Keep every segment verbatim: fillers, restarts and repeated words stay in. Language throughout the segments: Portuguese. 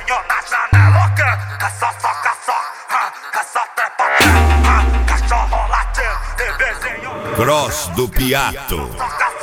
desenho na janela, que é só, só, só, é só trepa, cachorro latindo e desenho. Cross do Piato.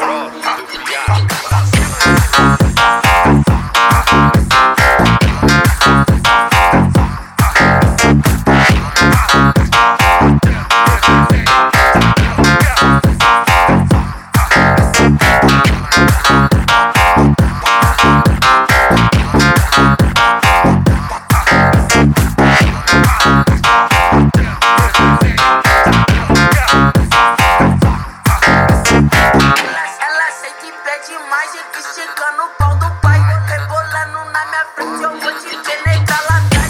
Demais e que chega no pau do pai, rebolando na minha frente, eu vou te penetrar lá atrás.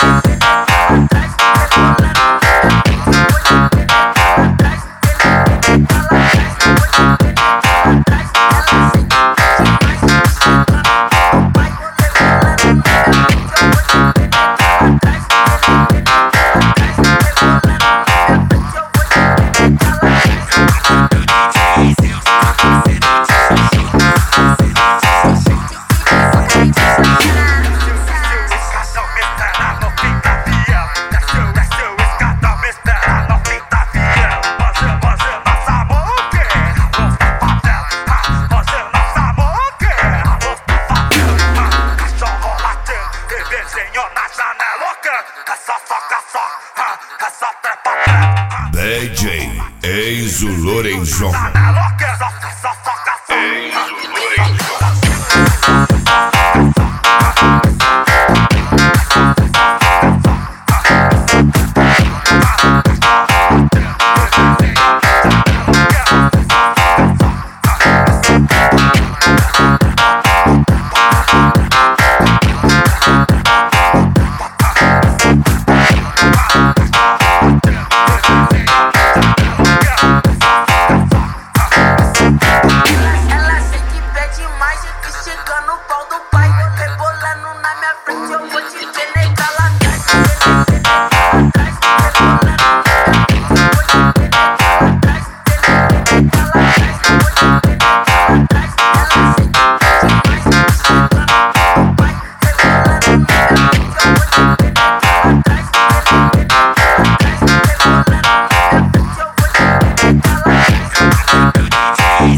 D J Enzo Lorenzo.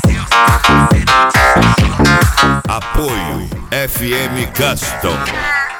Apoio F M Custom.